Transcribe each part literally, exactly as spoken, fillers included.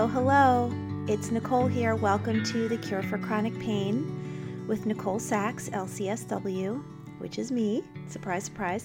Hello, hello. It's Nicole here. Welcome to The Cure for Chronic Pain with Nicole Sachs, L C S W, which is me. Surprise, surprise.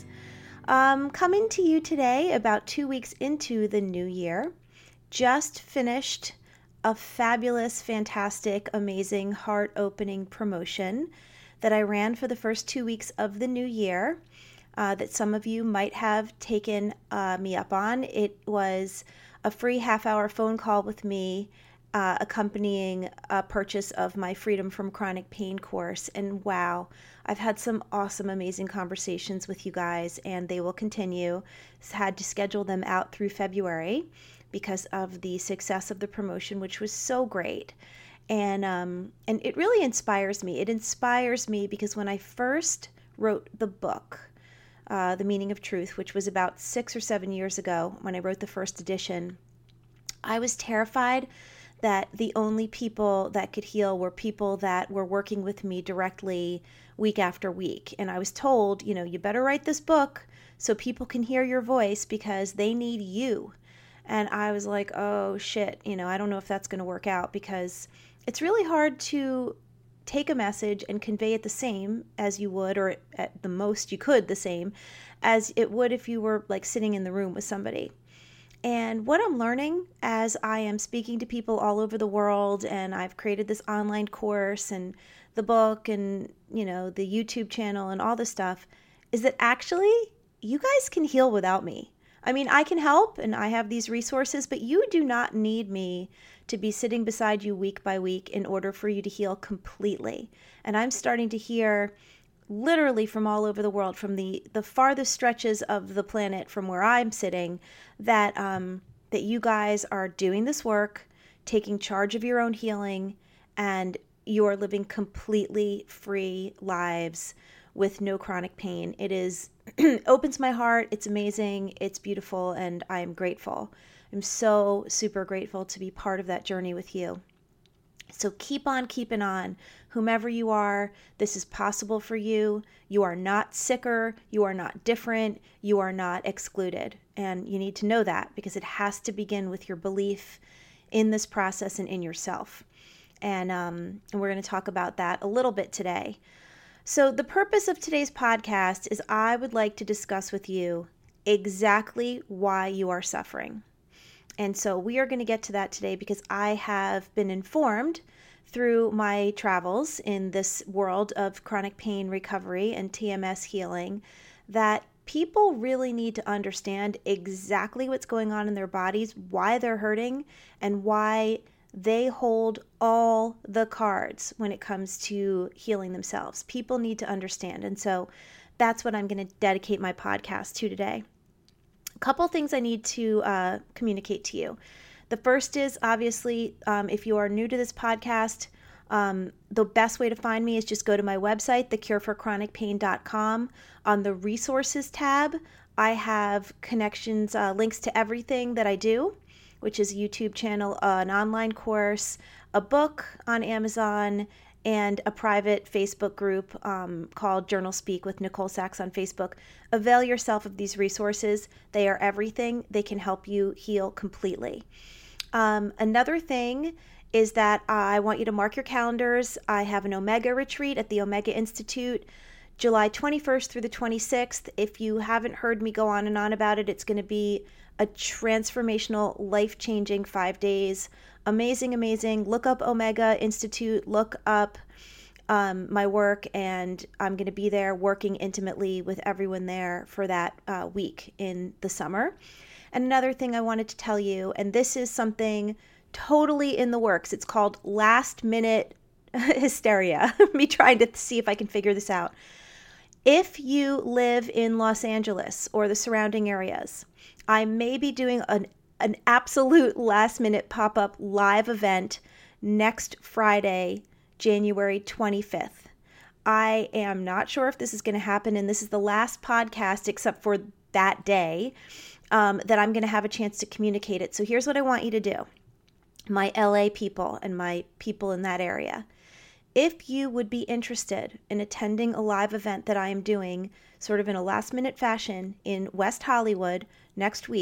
Um, coming to you today about two weeks into the new year. Just finished a fabulous, fantastic, amazing, heart-opening promotion that I ran for the first two weeks of the new year uh, that some of you might have taken uh, me up on. It was a free half-hour phone call with me uh, accompanying a purchase of my Freedom from Chronic Pain course. And wow, I've had some awesome, amazing conversations with you guys, and they will continue. Had to schedule them out through February because of the success of the promotion, which was so great. And um, and it really inspires me. It inspires me because when I first wrote the book, uh, The Meaning of Truth, which was about six or seven years ago when I wrote the first edition, I was terrified that the only people that could heal were people that were working with me directly week after week. And I was told, you know, you better write this book so people can hear your voice because they need you. And I was like, oh shit, you know, I don't know if that's going to work out because it's really hard to take a message and convey it the same as you would, or at the most you could, the same as it would if you were like sitting in the room with somebody. And what I'm learning as I am speaking to people all over the world, and I've created this online course and the book and, you know, the YouTube channel and all this stuff, is that actually you guys can heal without me. I mean, I can help and I have these resources, but you do not need me to be sitting beside you week by week in order for you to heal completely. And I'm starting to hear literally from all over the world, from the, the farthest stretches of the planet from where I'm sitting, that um, that you guys are doing this work, taking charge of your own healing, and you are living completely free lives with no chronic pain. It is opens my heart. It's amazing. It's beautiful, and I am grateful. I'm so super grateful to be part of that journey with you. So keep on keeping on. Whomever you are, this is possible for you. You are not sicker. You are not different. You are not excluded. And you need to know that because it has to begin with your belief in this process and in yourself. And, um, and we're going to talk about that a little bit today. So the purpose of today's podcast is I would like to discuss with you exactly why you are suffering. And so we are going to get to that today because I have been informed through my travels in this world of chronic pain recovery and T M S healing that people really need to understand exactly what's going on in their bodies, why they're hurting, and why they hold all the cards when it comes to healing themselves. People need to understand. And so that's what I'm going to dedicate my podcast to today. A couple things I need to uh, communicate to you. The first is obviously, um, if you are new to this podcast, um, the best way to find me is just go to my website, the cure for chronic pain dot com. On the resources tab, I have connections, uh, links to everything that I do, which is a YouTube channel, uh, an online course, a book on Amazon, and a private Facebook group um, called Journal Speak with Nicole Sachs on Facebook. Avail yourself of these resources. They are everything. They can help you heal completely. Um, another thing is that I want you to mark your calendars. I have an Omega retreat at the Omega Institute, July twenty-first through the twenty-sixth. If you haven't heard me go on and on about it, it's going to be a transformational, life-changing five days. Amazing, amazing. Look up Omega Institute, look up um, my work, and I'm going to be there working intimately with everyone there for that uh, week in the summer. And another thing I wanted to tell you, and this is something totally in the works. It's called last minute hysteria. Me trying to see if I can figure this out. If you live in Los Angeles or the surrounding areas, I may be doing an an absolute last minute pop-up live event next Friday, January twenty-fifth. I am not sure if this is going to happen, and this is the last podcast except for that day um, that I'm going to have a chance to communicate it. So here's what I want you to do. My L A people and my people in that area. If you would be interested in attending a live event that I am doing sort of in a last minute fashion in West Hollywood next week,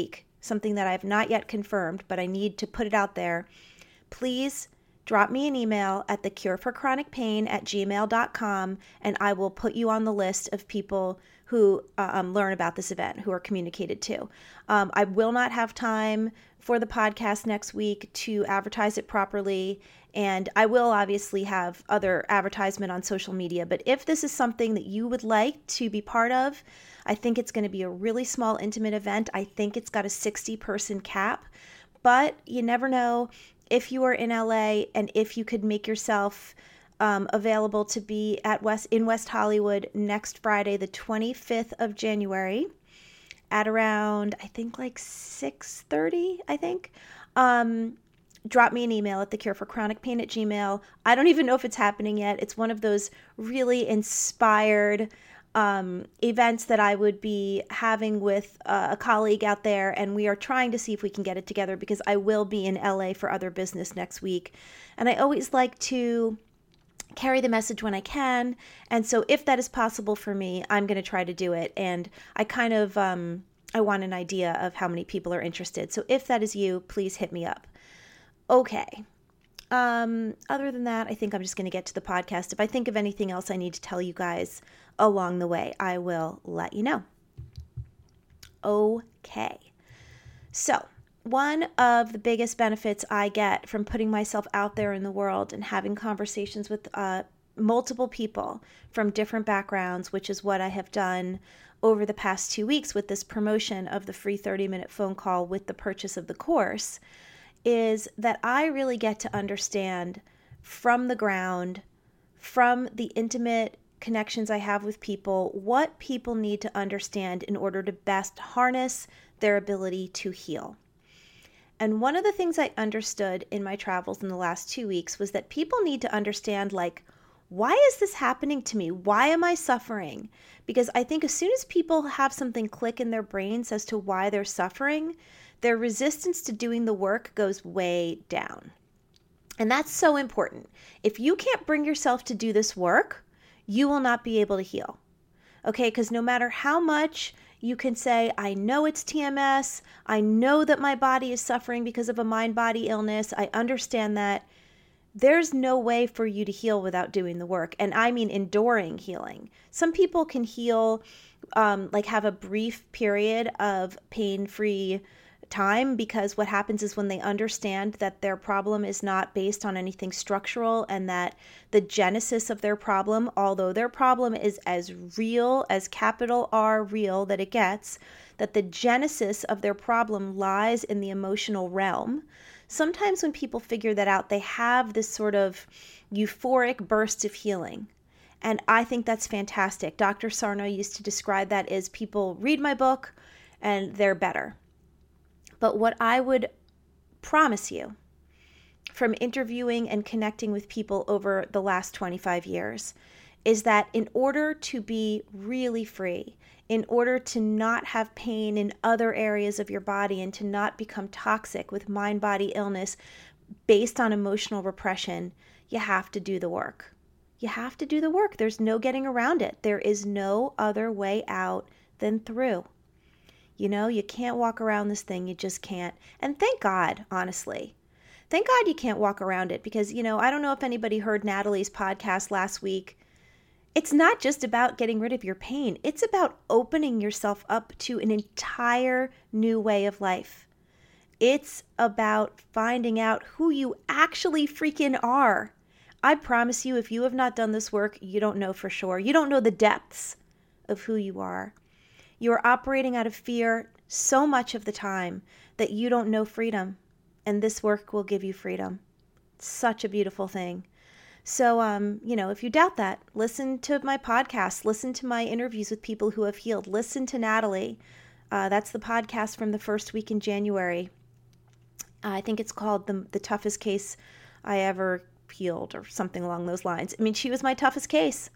something that I have not yet confirmed, but I need to put it out there, please drop me an email at the cure for chronic pain at gmail dot com, and I will put you on the list of people who um, learn about this event, who are communicated to. Um, I will not have time for the podcast next week to advertise it properly, and I will obviously have other advertisement on social media, but if this is something that you would like to be part of, I think it's going to be a really small, intimate event. I think it's got a sixty person cap, but you never know. If you are in L A and if you could make yourself um, available to be at West in West Hollywood next Friday, the twenty-fifth of January, at around, I think like six thirty, I think, um, drop me an email at the cure for chronic pain at gmail. I don't even know if it's happening yet. It's one of those really inspired Um, events that I would be having with uh, a colleague out there, and we are trying to see if we can get it together because I will be in L A for other business next week, and I always like to carry the message when I can, and so if that is possible for me, I'm going to try to do it, and I kind of, um, I want an idea of how many people are interested, so if that is you, please hit me up. Okay. Um, other than that, I think I'm just going to get to the podcast. If I think of anything else I need to tell you guys along the way, I will let you know. Okay. So, one of the biggest benefits I get from putting myself out there in the world and having conversations with uh, multiple people from different backgrounds, which is what I have done over the past two weeks with this promotion of the free thirty minute phone call with the purchase of the course, is that I really get to understand from the ground, from the intimate connections I have with people, what people need to understand in order to best harness their ability to heal. And one of the things I understood in my travels in the last two weeks was that people need to understand, like, why is this happening to me? Why am I suffering? Because I think as soon as people have something click in their brains as to why they're suffering, their resistance to doing the work goes way down. And that's so important. If you can't bring yourself to do this work, you will not be able to heal. Okay, because no matter how much you can say, I know it's T M S, I know that my body is suffering because of a mind-body illness, I understand that, there's no way for you to heal without doing the work. And I mean enduring healing. Some people can heal, um, like have a brief period of pain-free time, because what happens is when they understand that their problem is not based on anything structural, and that the genesis of their problem, although their problem is as real as capital R real that it gets, that the genesis of their problem lies in the emotional realm. Sometimes when people figure that out, they have this sort of euphoric burst of healing. And I think that's fantastic. Doctor Sarno used to describe that as people read my book and they're better. But what I would promise you from interviewing and connecting with people over the last twenty-five years is that in order to be really free, in order to not have pain in other areas of your body and to not become toxic with mind-body illness based on emotional repression, you have to do the work. You have to do the work. There's no getting around it. There is no other way out than through. You know, you can't walk around this thing. You just can't. And thank God, honestly. Thank God you can't walk around it because, you know, I don't know if anybody heard Natalie's podcast last week. It's not just about getting rid of your pain. It's about opening yourself up to an entire new way of life. It's about finding out who you actually freaking are. I promise you, if you have not done this work, you don't know for sure. You don't know the depths of who you are. You are operating out of fear so much of the time that you don't know freedom. And this work will give you freedom. It's such a beautiful thing. So, um, you know, if you doubt that, listen to my podcast. Listen to my interviews with people who have healed. Listen to Natalie. Uh, that's the podcast from the first week in January. Uh, I think it's called the, the Toughest Case I Ever Healed or something along those lines. I mean, she was my toughest case.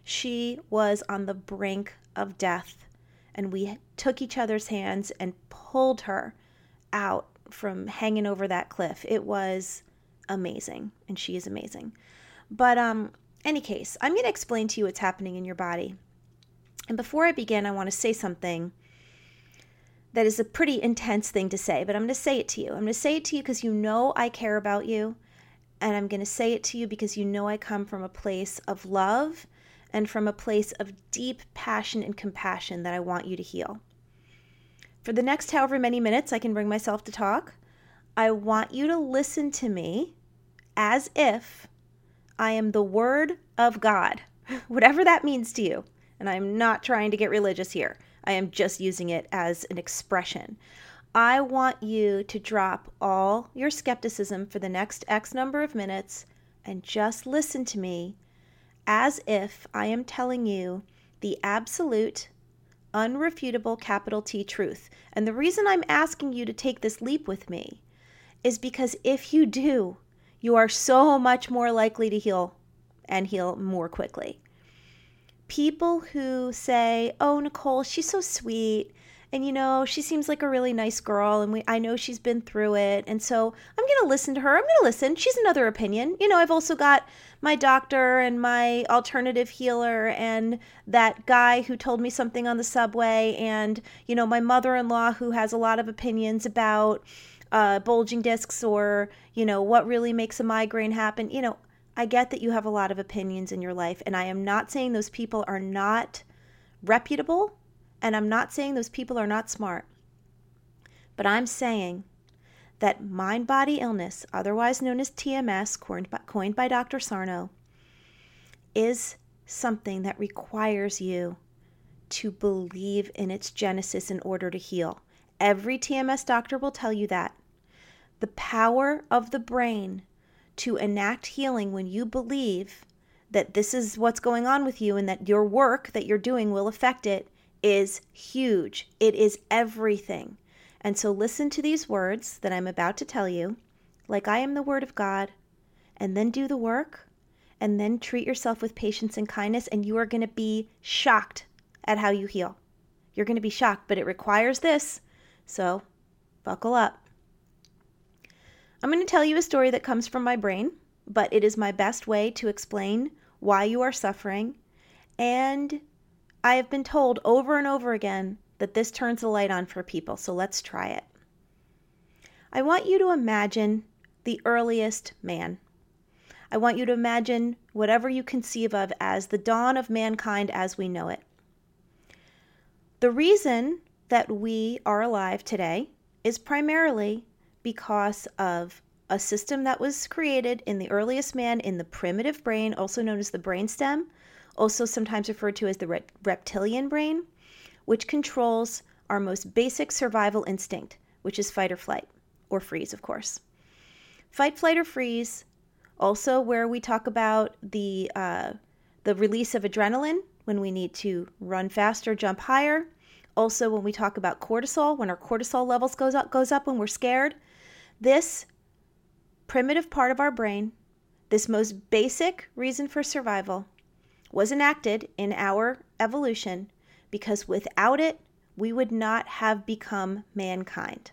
She was on the brink of death. And we took each other's hands and pulled her out from hanging over that cliff. It was amazing, and she is amazing. But um, any case, I'm going to explain to you what's happening in your body. And before I begin, I want to say something that is a pretty intense thing to say, but I'm going to say it to you. I'm going to say it to you because you know I care about you, and I'm going to say it to you because you know I come from a place of love and from a place of deep passion and compassion that I want you to heal. For the next however many minutes I can bring myself to talk, I want you to listen to me as if I am the Word of God, whatever that means to you. And I'm not trying to get religious here. I am just using it as an expression. I want you to drop all your skepticism for the next X number of minutes and just listen to me as if I am telling you the absolute, unrefutable capital T truth. And the reason I'm asking you to take this leap with me is because if you do, you are so much more likely to heal and heal more quickly. People who say, oh, Nicole, she's so sweet. And, you know, she seems like a really nice girl. And we, I know she's been through it. And so I'm going to listen to her. I'm going to listen. She's another opinion. You know, I've also got my doctor and my alternative healer and that guy who told me something on the subway. And, you know, my mother-in-law who has a lot of opinions about uh, bulging discs or, you know, what really makes a migraine happen. You know, I get that you have a lot of opinions in your life, and I am not saying those people are not reputable, and I'm not saying those people are not smart. But I'm saying that mind-body illness, otherwise known as T M S, coined by, coined by Doctor Sarno, is something that requires you to believe in its genesis in order to heal. Every T M S doctor will tell you that. The power of the brain to enact healing when you believe that this is what's going on with you and that your work that you're doing will affect it is huge. It is everything. And so listen to these words that I'm about to tell you, like I am the Word of God, and then do the work, and then treat yourself with patience and kindness, and you are going to be shocked at how you heal. You're going to be shocked, but it requires this. So buckle up. I'm going to tell you a story that comes from my brain, but it is my best way to explain why you are suffering. And I have been told over and over again that this turns the light on for people, so let's try it. I want you to imagine the earliest man. I want you to imagine whatever you conceive of as the dawn of mankind as we know it. The reason that we are alive today is primarily because of a system that was created in the earliest man in the primitive brain, also known as the brainstem, also sometimes referred to as the re- reptilian brain, which controls our most basic survival instinct, which is fight or flight, or freeze, of course. Fight, flight, or freeze, also where we talk about the uh, the release of adrenaline when we need to run faster, jump higher. Also when we talk about cortisol, when our cortisol levels goes up, goes up when we're scared. This primitive part of our brain, this most basic reason for survival, was enacted in our evolution because without it, we would not have become mankind.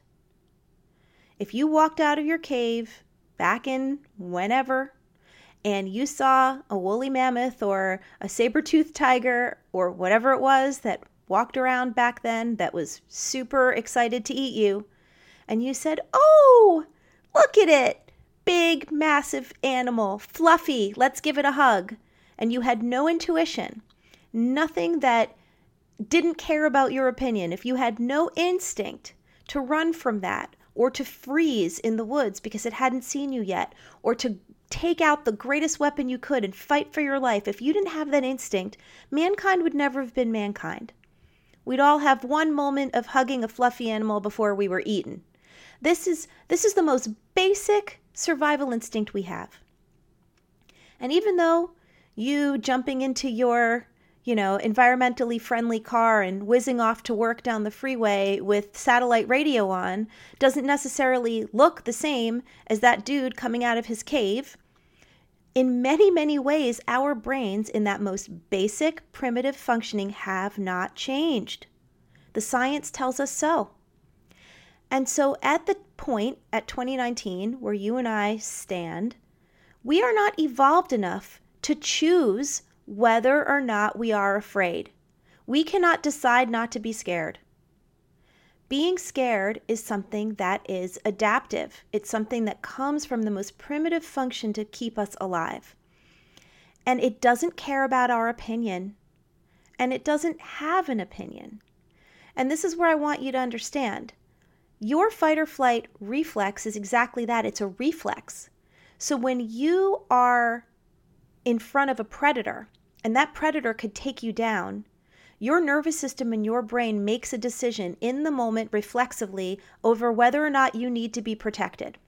If you walked out of your cave back in whenever and you saw a woolly mammoth or a saber-toothed tiger or whatever it was that walked around back then that was super excited to eat you, and you said, oh, look at it, big, massive animal, fluffy, let's give it a hug, and you had no intuition, nothing that didn't care about your opinion, if you had no instinct to run from that or to freeze in the woods because it hadn't seen you yet, or to take out the greatest weapon you could and fight for your life, if you didn't have that instinct, mankind would never have been mankind. We'd all have one moment of hugging a fluffy animal before we were eaten. This is this is the most basic survival instinct we have. And even though you jumping into your, you know, environmentally friendly car and whizzing off to work down the freeway with satellite radio on doesn't necessarily look the same as that dude coming out of his cave, in many, many ways, our brains in that most basic primitive functioning have not changed. The science tells us so. And so at the point at twenty nineteen where you and I stand, we are not evolved enough to choose whether or not we are afraid. We cannot decide not to be scared. Being scared is something that is adaptive. It's something that comes from the most primitive function to keep us alive. And it doesn't care about our opinion. And it doesn't have an opinion. And this is where I want you to understand. Your fight or flight reflex is exactly that. It's a reflex. So when you are in front of a predator, and that predator could take you down, your nervous system and your brain makes a decision in the moment reflexively over whether or not you need to be protected.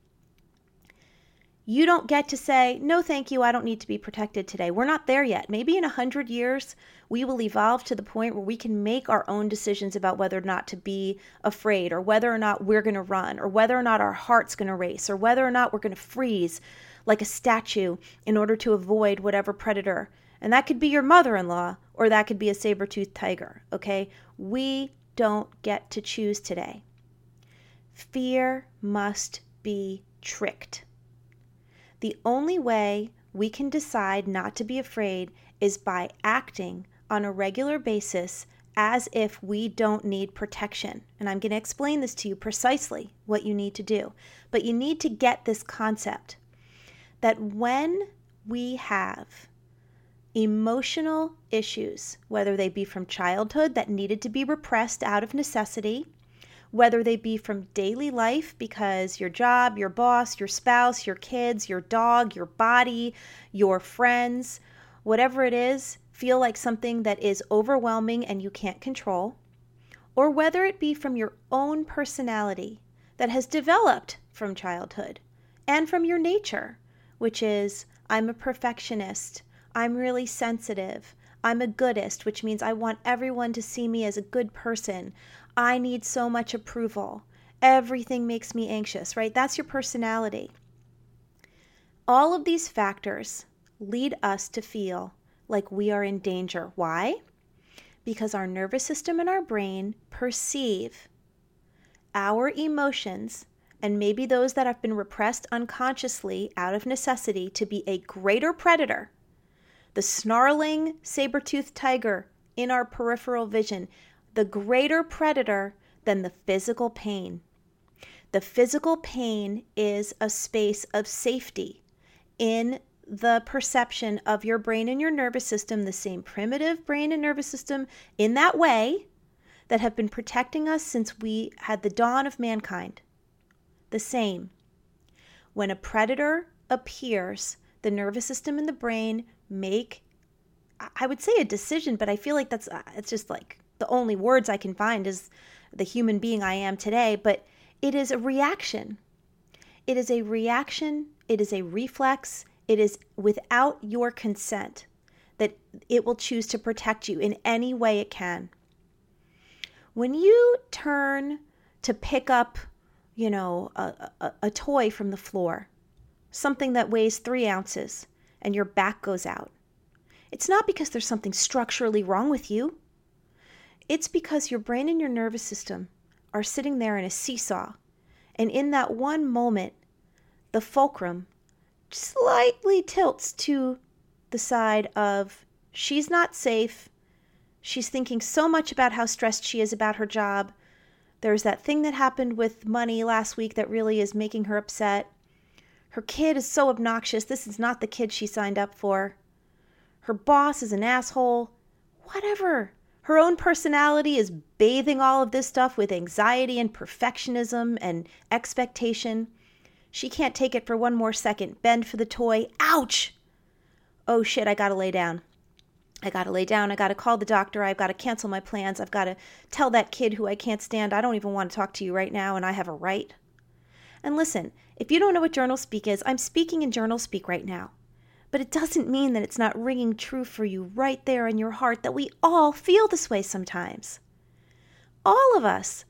You don't get to say, no, thank you, I don't need to be protected today. We're not there yet. Maybe in a hundred years, we will evolve to the point where we can make our own decisions about whether or not to be afraid, or whether or not we're going to run, or whether or not our heart's going to race, or whether or not we're going to freeze like a statue in order to avoid whatever predator. And that could be your mother-in-law, or that could be a saber-toothed tiger, okay? We don't get to choose today. Fear must be tricked. The only way we can decide not to be afraid is by acting on a regular basis as if we don't need protection. And I'm going to explain this to you precisely, what you need to do. But you need to get this concept that when we have emotional issues, whether they be from childhood that needed to be repressed out of necessity, whether they be from daily life because your job, your boss, your spouse, your kids, your dog, your body, your friends, whatever it is, feel like something that is overwhelming and you can't control, or whether it be from your own personality that has developed from childhood and from your nature, which is, I'm a perfectionist, I'm really sensitive, I'm a goodist, which means I want everyone to see me as a good person, I need so much approval, everything makes me anxious, right? That's your personality. All of these factors lead us to feel like we are in danger. Why? Because our nervous system and our brain perceive our emotions, and maybe those that have been repressed unconsciously out of necessity, to be a greater predator. The snarling saber-toothed tiger in our peripheral vision, the greater predator than the physical pain. The physical pain is a space of safety in the perception of your brain and your nervous system, the same primitive brain and nervous system in that way that have been protecting us since we had the dawn of mankind. The same. When a predator appears, the nervous system and the brain make, I would say a decision, but I feel like that's, it's just like the only words I can find is the human being I am today, but it is a reaction. It is a reaction. It is a reflex. It is without your consent that it will choose to protect you in any way it can. When you turn to pick up, you know, a, a, a toy from the floor, something that weighs three ounces, and your back goes out, it's not because there's something structurally wrong with you. It's because your brain and your nervous system are sitting there in a seesaw. And in that one moment, the fulcrum slightly tilts to the side of she's not safe. She's thinking so much about how stressed she is about her job. There's that thing that happened with money last week that really is making her upset. Her kid is so obnoxious. This is not the kid she signed up for. Her boss is an asshole. Whatever. Her own personality is bathing all of this stuff with anxiety and perfectionism and expectation. She can't take it for one more second. Bend for the toy. Ouch! Oh shit, I gotta lay down. I gotta lay down. I gotta call the doctor. I've gotta cancel my plans. I've gotta tell that kid who I can't stand, I don't even want to talk to you right now, and I have a right. And listen, if you don't know what journal speak is, I'm speaking in journal speak right now. But it doesn't mean that it's not ringing true for you right there in your heart that we all feel this way sometimes. All of us.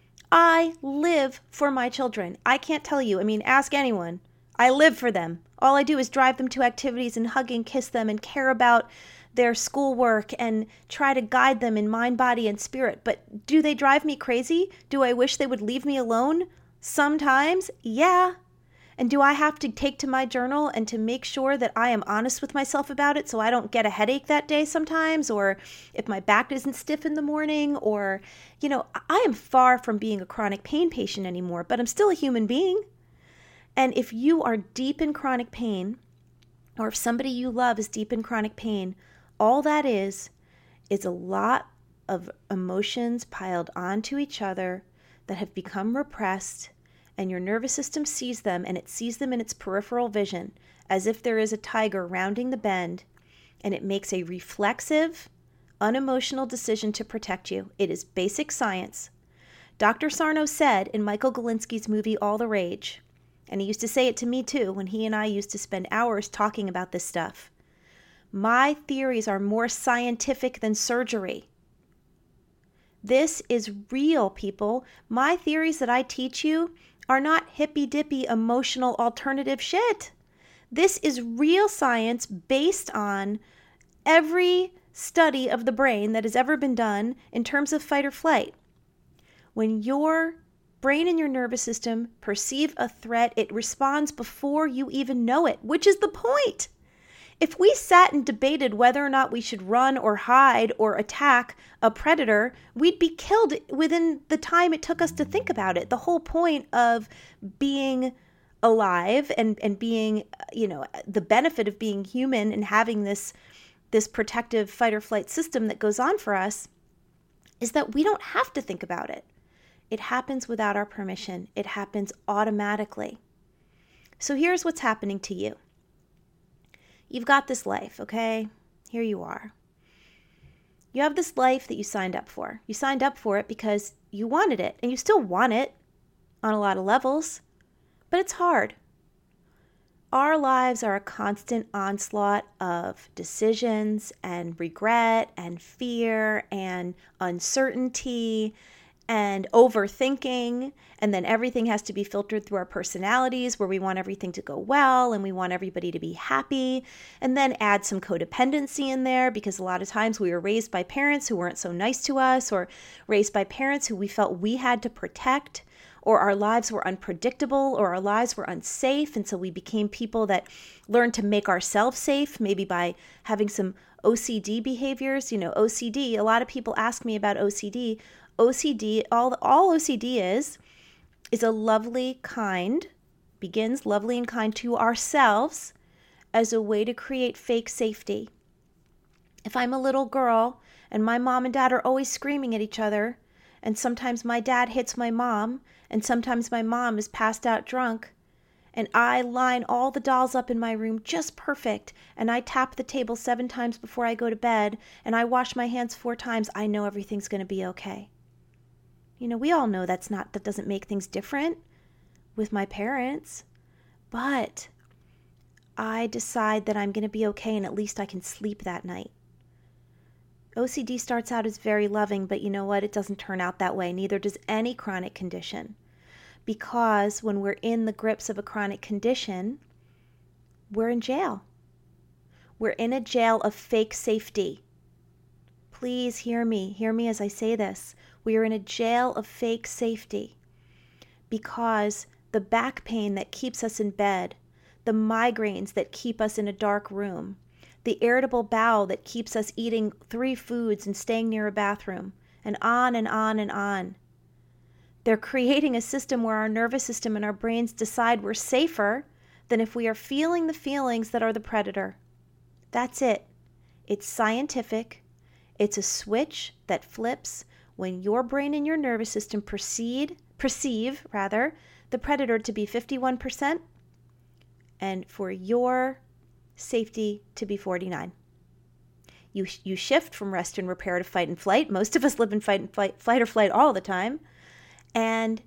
I live for my children. I can't tell you. I mean, ask anyone. I live for them. All I do is drive them to activities and hug and kiss them and care about their schoolwork and try to guide them in mind, body, and spirit. But do they drive me crazy? Do I wish they would leave me alone? Sometimes, yeah. And do I have to take to my journal and to make sure that I am honest with myself about it so I don't get a headache that day sometimes, or if my back isn't stiff in the morning, or, you know, I am far from being a chronic pain patient anymore, but I'm still a human being. And if you are deep in chronic pain, or if somebody you love is deep in chronic pain, all that is, is a lot of emotions piled onto each other that have become repressed, and your nervous system sees them, and it sees them in its peripheral vision as if there is a tiger rounding the bend, and it makes a reflexive, unemotional decision to protect you. It is basic science. Doctor Sarno said in Michael Galinsky's movie All the Rage, and he used to say it to me too when he and I used to spend hours talking about this stuff, my theories are more scientific than surgery. This is real, people. My theories that I teach you are not hippy-dippy emotional alternative shit. This is real science based on every study of the brain that has ever been done in terms of fight or flight. When your brain and your nervous system perceive a threat, it responds before you even know it, which is the point. If we sat and debated whether or not we should run or hide or attack a predator, we'd be killed within the time it took us to think about it. The whole point of being alive and, and being, you know, the benefit of being human and having this, this protective fight or flight system that goes on for us is that we don't have to think about it. It happens without our permission. It happens automatically. So here's what's happening to you. You've got this life, okay? Here you are. You have this life that you signed up for. You signed up for it because you wanted it, and you still want it on a lot of levels, but it's hard. Our lives are a constant onslaught of decisions and regret and fear and uncertainty and overthinking, and then everything has to be filtered through our personalities where we want everything to go well and we want everybody to be happy, and then add some codependency in there because a lot of times we were raised by parents who weren't so nice to us, or raised by parents who we felt we had to protect, or our lives were unpredictable, or our lives were unsafe, and so we became people that learned to make ourselves safe, maybe by having some O C D behaviors. You know, O C D, a lot of people ask me about O C D. O C D, all, all O C D is, is a lovely, kind, begins lovely and kind to ourselves as a way to create fake safety. If I'm a little girl and my mom and dad are always screaming at each other, and sometimes my dad hits my mom, and sometimes my mom is passed out drunk, and I line all the dolls up in my room just perfect, and I tap the table seven times before I go to bed, and I wash my hands four times, I know everything's going to be okay. You know, we all know that's not, that doesn't make things different with my parents, but I decide that I'm going to be okay and at least I can sleep that night. O C D starts out as very loving, but you know what? It doesn't turn out that way. Neither does any chronic condition. Because when we're in the grips of a chronic condition, we're in jail. We're in a jail of fake safety. Please hear me. Hear me as I say this. We are in a jail of fake safety because the back pain that keeps us in bed, the migraines that keep us in a dark room, the irritable bowel that keeps us eating three foods and staying near a bathroom, and on and on and on. They're creating a system where our nervous system and our brains decide we're safer than if we are feeling the feelings that are the predator. That's it. It's scientific. It's a switch that flips when your brain and your nervous system proceed, perceive rather, the predator to be fifty-one percent and for your safety to be forty-nine. You, you shift from rest and repair to fight and flight. Most of us live in fight and flight, flight or flight all the time. And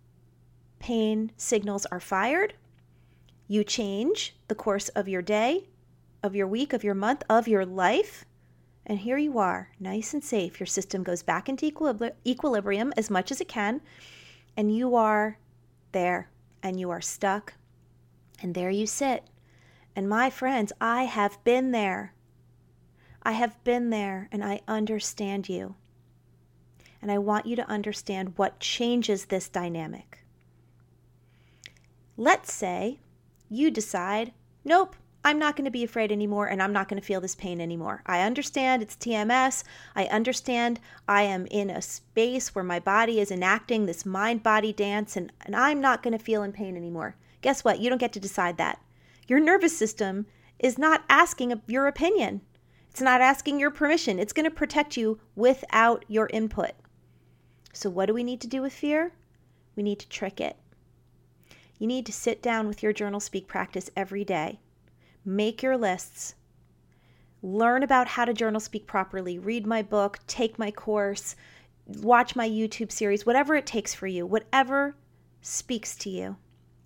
pain signals are fired. You change the course of your day, of your week, of your month, of your life. And here you are, nice and safe. Your system goes back into equilibri- equilibrium as much as it can. And you are there, and you are stuck. And there you sit. And my friends, I have been there. I have been there, and I understand you. And I want you to understand what changes this dynamic. Let's say you decide, nope, I'm not going to be afraid anymore, and I'm not going to feel this pain anymore. I understand it's T M S. I understand I am in a space where my body is enacting this mind-body dance, and, and I'm not going to feel in pain anymore. Guess what? You don't get to decide that. Your nervous system is not asking your opinion. It's not asking your permission. It's going to protect you without your input. So what do we need to do with fear? We need to trick it. You need to sit down with your journal speak practice every day. Make your lists. Learn about how to journal speak properly. Read my book, take my course, watch my YouTube series, whatever it takes for you, whatever speaks to you.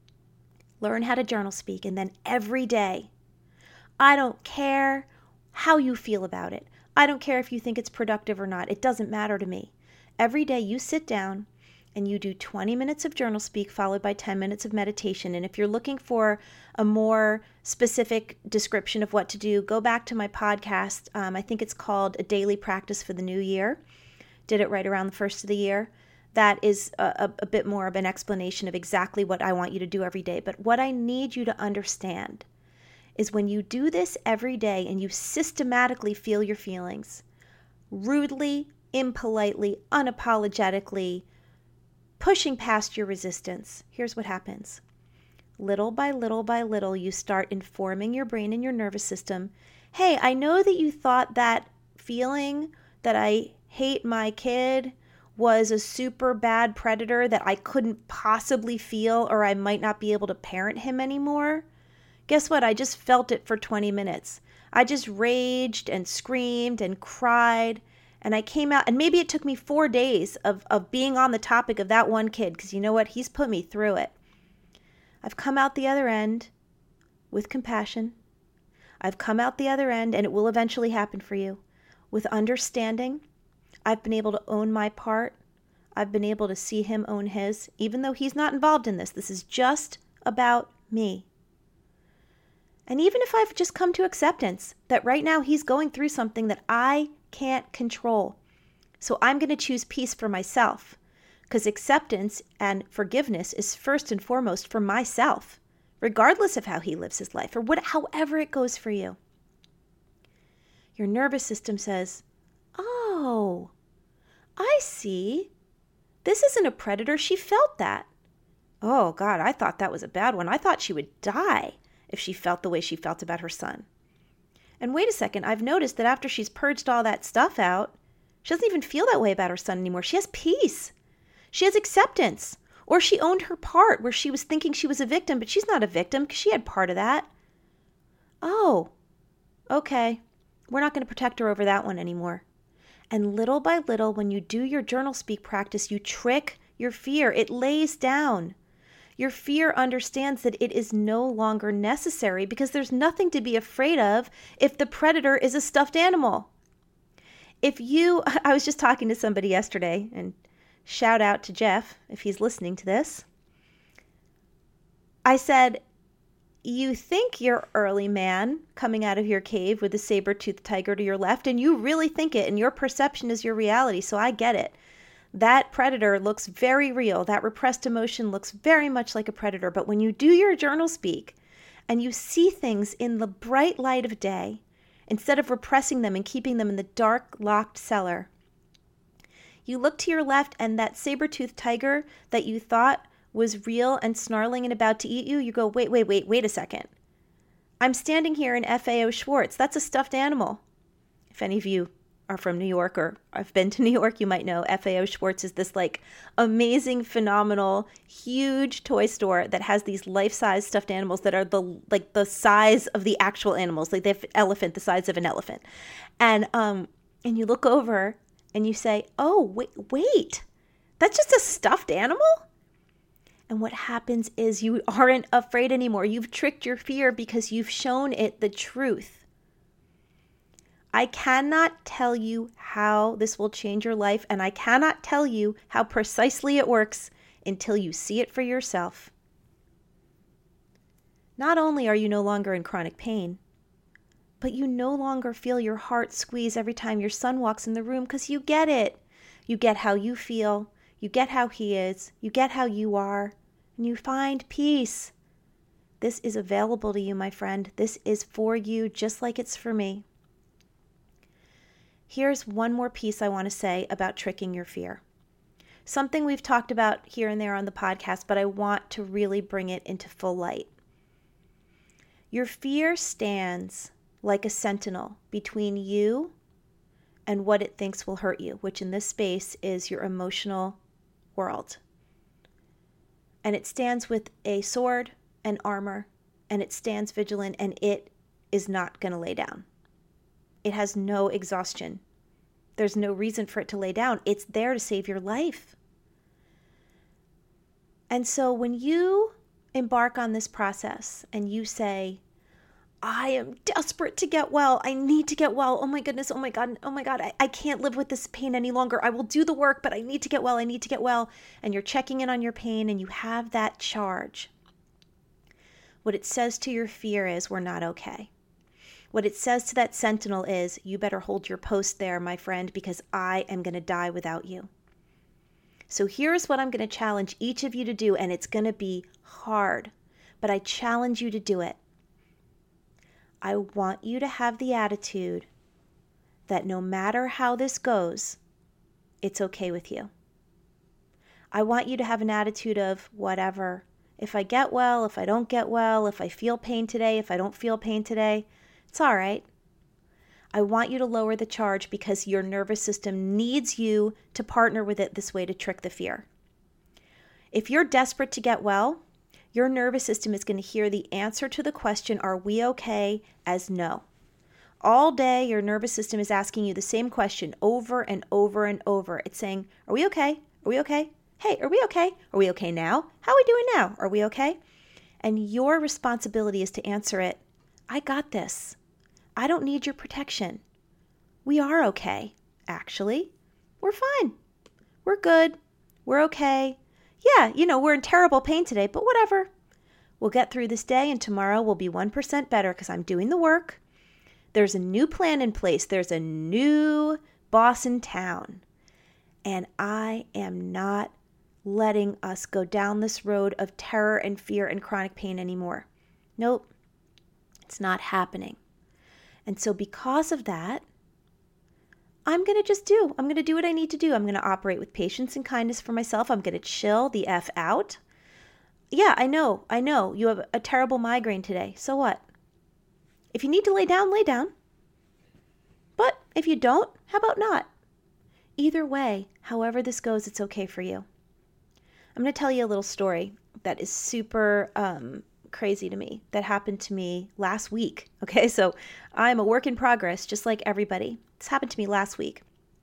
Learn how to journal speak, and then every day, I don't care how you feel about it. I don't care if you think it's productive or not. It doesn't matter to me. Every day you sit down and you do twenty minutes of journal speak followed by ten minutes of meditation. And if you're looking for a more specific description of what to do, go back to my podcast. Um, I think it's called A Daily Practice for the New Year. Did it right around the first of the year. That is a, a, a bit more of an explanation of exactly what I want you to do every day. But what I need you to understand is when you do this every day and you systematically feel your feelings, rudely, impolitely, unapologetically, pushing past your resistance, here's what happens. Little by little by little, you start informing your brain and your nervous system, hey, I know that you thought that feeling that I hate my kid was a super bad predator that I couldn't possibly feel, or I might not be able to parent him anymore. Guess what? I just felt it for twenty minutes. I just raged and screamed and cried. And I came out, and maybe it took me four days of, of being on the topic of that one kid, because you know what? He's put me through it. I've come out the other end with compassion. I've come out the other end, and it will eventually happen for you, with understanding. I've been able to own my part. I've been able to see him own his, even though he's not involved in this. This is just about me. And even if I've just come to acceptance that right now he's going through something that I can't control. So I'm going to choose peace for myself, because acceptance and forgiveness is first and foremost for myself, regardless of how he lives his life or what, however it goes for you. Your nervous system says, oh, I see. This isn't a predator. She felt that. Oh God, I thought that was a bad one. I thought she would die if she felt the way she felt about her son. And wait a second, I've noticed that after she's purged all that stuff out, she doesn't even feel that way about her son anymore. She has peace. She has acceptance. Or she owned her part where she was thinking she was a victim, but she's not a victim because she had part of that. Oh, okay. We're not going to protect her over that one anymore. And little by little, when you do your journal speak practice, you trick your fear. It lays down. Your fear understands that it is no longer necessary because there's nothing to be afraid of if the predator is a stuffed animal. If you, I was just talking to somebody yesterday, and shout out to Jeff if he's listening to this. I said, you think you're early man coming out of your cave with a saber-toothed tiger to your left, and you really think it, and your perception is your reality, so I get it. That predator looks very real. That repressed emotion looks very much like a predator. But when you do your journal speak and you see things in the bright light of day, instead of repressing them and keeping them in the dark, locked cellar, you look to your left and that saber-toothed tiger that you thought was real and snarling and about to eat you, you go, wait, wait, wait, wait a second. I'm standing here in F A O Schwarz. That's a stuffed animal. If any of you are from New York or I've been to New York, you might know F A O Schwarz is this like amazing, phenomenal, huge toy store that has these life-size stuffed animals that are the like the size of the actual animals. Like they have an elephant the size of an elephant. And um and you look over and you say, oh, wait, wait, that's just a stuffed animal? And what happens is you aren't afraid anymore. You've tricked your fear because you've shown it the truth. I cannot tell you how this will change your life, and I cannot tell you how precisely it works until you see it for yourself. Not only are you no longer in chronic pain, but you no longer feel your heart squeeze every time your son walks in the room because you get it. You get how you feel, you get how he is, you get how you are, and you find peace. This is available to you, my friend. This is for you just like it's for me. Here's one more piece I want to say about tricking your fear. Something we've talked about here and there on the podcast, but I want to really bring it into full light. Your fear stands like a sentinel between you and what it thinks will hurt you, which in this space is your emotional world. And it stands with a sword and armor, and it stands vigilant, and it is not going to lay down. It has no exhaustion. There's no reason for it to lay down. It's there to save your life. And so when you embark on this process and you say, I am desperate to get well. I need to get well. Oh my goodness. Oh my God. Oh my God. I, I can't live with this pain any longer. I will do the work, but I need to get well. I need to get well. And you're checking in on your pain and you have that charge. What it says to your fear is, we're not okay. What it says to that sentinel is, you better hold your post there, my friend, because I am going to die without you. So here's what I'm going to challenge each of you to do, and it's going to be hard, but I challenge you to do it. I want you to have the attitude that no matter how this goes, it's okay with you. I want you to have an attitude of whatever. If I get well, if I don't get well, if I feel pain today, if I don't feel pain today, it's all right. I want you to lower the charge because your nervous system needs you to partner with it this way to trick the fear. If you're desperate to get well, your nervous system is going to hear the answer to the question, are we okay, as no. All day, your nervous system is asking you the same question over and over and over. It's saying, are we okay? Are we okay? Hey, are we okay? Are we okay now? How are we doing now? Are we okay? And your responsibility is to answer it, I got this. I don't need your protection. We are okay, actually. We're fine. We're good. We're okay. Yeah, you know, we're in terrible pain today, but whatever. We'll get through this day and tomorrow we'll be one percent better because I'm doing the work. There's a new plan in place. There's a new boss in town. And I am not letting us go down this road of terror and fear and chronic pain anymore. Nope, it's not happening. And so because of that, I'm going to just do. I'm going to do what I need to do. I'm going to operate with patience and kindness for myself. I'm going to chill the F out. Yeah, I know. I know. You have a terrible migraine today. So what? If you need to lay down, lay down. But if you don't, how about not? Either way, however this goes, it's okay for you. I'm going to tell you a little story that is super um, crazy to me that happened to me last week. Okay, so I'm a work in progress, just like everybody. This happened to me last week.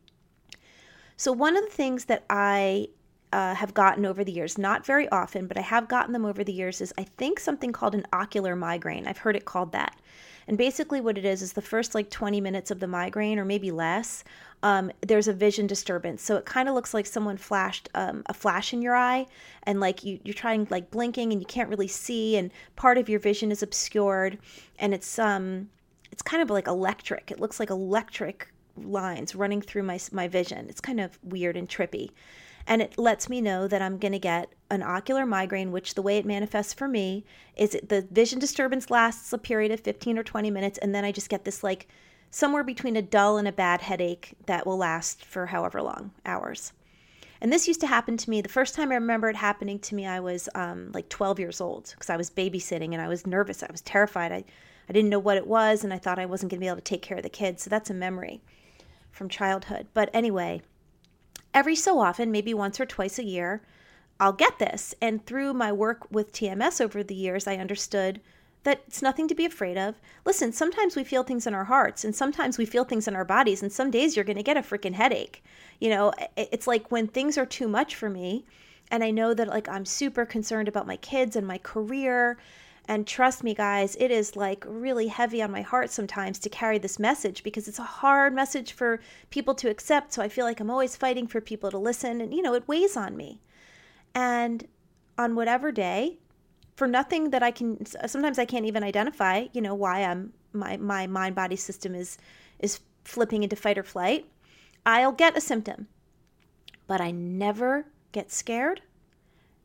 So one of the things that I uh, have gotten over the years, not very often, but I have gotten them over the years, is I think something called an ocular migraine. I've heard it called that. And basically what it is, is the first like twenty minutes of the migraine, or maybe less, um, there's a vision disturbance. So it kind of looks like someone flashed um, a flash in your eye, and like you, you're trying like blinking and you can't really see, and part of your vision is obscured, and it's um, it's kind of like electric. It looks like electric lines running through my my vision. It's kind of weird and trippy. And it lets me know that I'm going to get an ocular migraine, which the way it manifests for me is it, the vision disturbance lasts a period of fifteen or twenty minutes, and then I just get this like somewhere between a dull and a bad headache that will last for however long, hours. And this used to happen to me. The first time I remember it happening to me, I was um, like twelve years old because I was babysitting and I was nervous. I was terrified. I, I didn't know what it was, and I thought I wasn't going to be able to take care of the kids. So that's a memory from childhood. But anyway, every so often, maybe once or twice a year, I'll get this. And through my work with T M S over the years, I understood that it's nothing to be afraid of. Listen, sometimes we feel things in our hearts, and sometimes we feel things in our bodies, and some days you're going to get a freaking headache. You know, it's like when things are too much for me, and I know that like I'm super concerned about my kids and my career, and trust me, guys, it is like really heavy on my heart sometimes to carry this message because it's a hard message for people to accept. So I feel like I'm always fighting for people to listen, and, you know, it weighs on me. And on whatever day, for nothing that I can, sometimes I can't even identify, you know, why I'm, my, my mind-body system is, is flipping into fight or flight, I'll get a symptom. But I never get scared,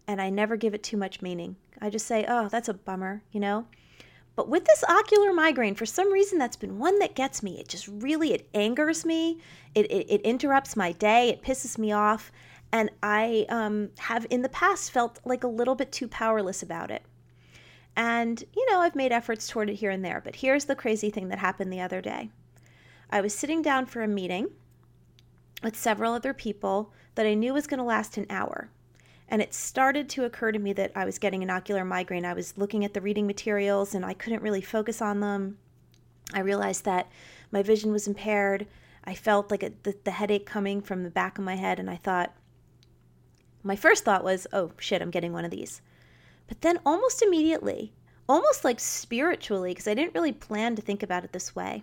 and I never give it too much meaning. I just say, oh, that's a bummer, you know? But with this ocular migraine, for some reason, that's been one that gets me. It just really, it angers me. It, it, it interrupts my day. It pisses me off. And I um, have in the past felt like a little bit too powerless about it. And, you know, I've made efforts toward it here and there. But here's the crazy thing that happened the other day. I was sitting down for a meeting with several other people that I knew was going to last an hour. And it started to occur to me that I was getting an ocular migraine. I was looking at the reading materials and I couldn't really focus on them. I realized that my vision was impaired. I felt like a, the, the headache coming from the back of my head. And I thought, my first thought was, oh shit, I'm getting one of these. But then almost immediately, almost like spiritually, because I didn't really plan to think about it this way,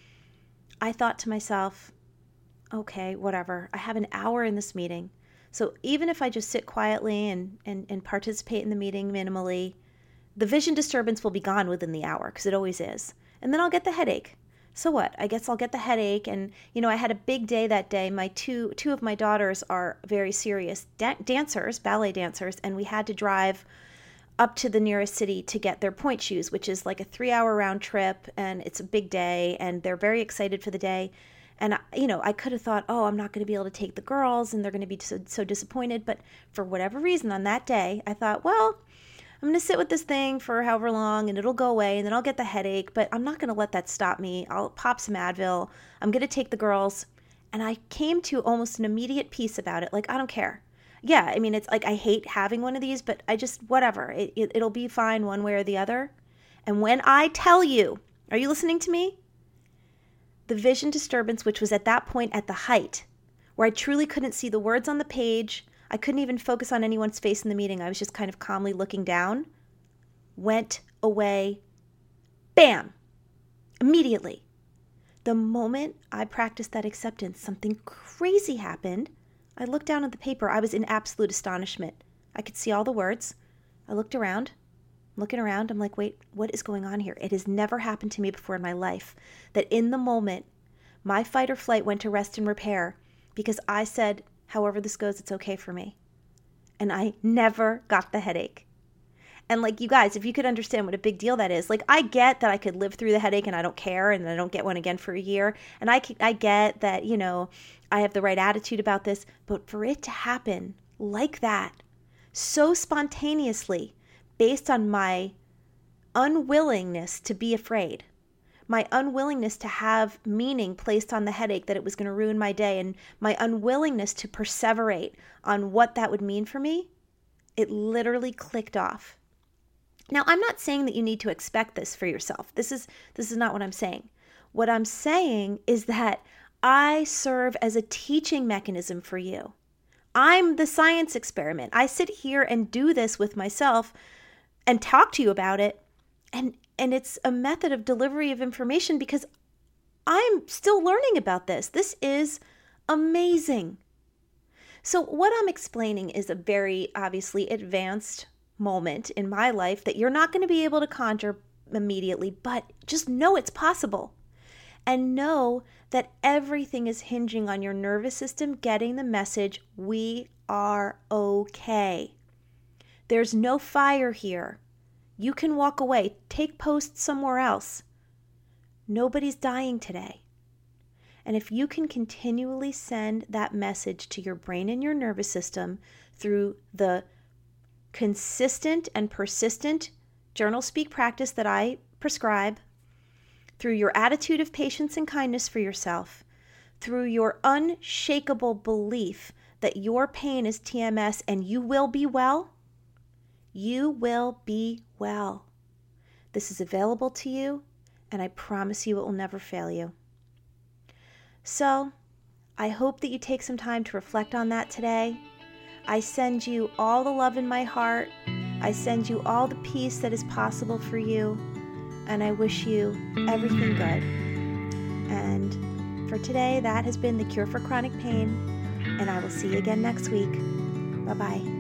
I thought to myself, okay, whatever. I have an hour in this meeting. So even if I just sit quietly and, and, and participate in the meeting minimally, the vision disturbance will be gone within the hour, because it always is. And then I'll get the headache. So what? I guess I'll get the headache. And, you know, I had a big day that day. My two two of my daughters are very serious da- dancers, ballet dancers, and we had to drive up to the nearest city to get their pointe shoes, which is like a three-hour round trip, and it's a big day, and they're very excited for the day. And, you know, I could have thought, oh, I'm not going to be able to take the girls and they're going to be so, so disappointed. But for whatever reason on that day, I thought, well, I'm going to sit with this thing for however long and it'll go away and then I'll get the headache. But I'm not going to let that stop me. I'll pop some Advil. I'm going to take the girls. And I came to almost an immediate peace about it. Like, I don't care. Yeah, I mean, it's like I hate having one of these, but I just, whatever. It, it, it'll be fine one way or the other. And when I tell you, are you listening to me? The vision disturbance, which was at that point at the height, where I truly couldn't see the words on the page, I couldn't even focus on anyone's face in the meeting, I was just kind of calmly looking down, went away, bam, immediately. The moment I practiced that acceptance, something crazy happened. I looked down at the paper. I was in absolute astonishment. I could see all the words. I looked around. Looking around, I'm like, wait, what is going on here? It has never happened to me before in my life that in the moment, my fight or flight went to rest and repair because I said, however this goes, it's okay for me. And I never got the headache. And like, you guys, if you could understand what a big deal that is, like, I get that I could live through the headache and I don't care and I don't get one again for a year. And I, I get that, you know, I have the right attitude about this, but for it to happen like that, so spontaneously, based on my unwillingness to be afraid, my unwillingness to have meaning placed on the headache that it was going to ruin my day, and my unwillingness to perseverate on what that would mean for me, it literally clicked off. Now, I'm not saying that you need to expect this for yourself. This is this is not what I'm saying. What I'm saying is that I serve as a teaching mechanism for you. I'm the science experiment. I sit here and do this with myself and talk to you about it. And, and it's a method of delivery of information because I'm still learning about this. This is amazing. So what I'm explaining is a very obviously advanced moment in my life that you're not going to be able to conjure immediately, but just know it's possible. And know that everything is hinging on your nervous system getting the message, we are okay. There's no fire here. You can walk away. Take post somewhere else. Nobody's dying today. And if you can continually send that message to your brain and your nervous system through the consistent and persistent journal speak practice that I prescribe, through your attitude of patience and kindness for yourself, through your unshakable belief that your pain is T M S and you will be well, you will be well. This is available to you, and I promise you it will never fail you. So, I hope that you take some time to reflect on that today. I send you all the love in my heart. I send you all the peace that is possible for you, and I wish you everything good. And for today, that has been the Cure for Chronic Pain, and I will see you again next week. Bye-bye.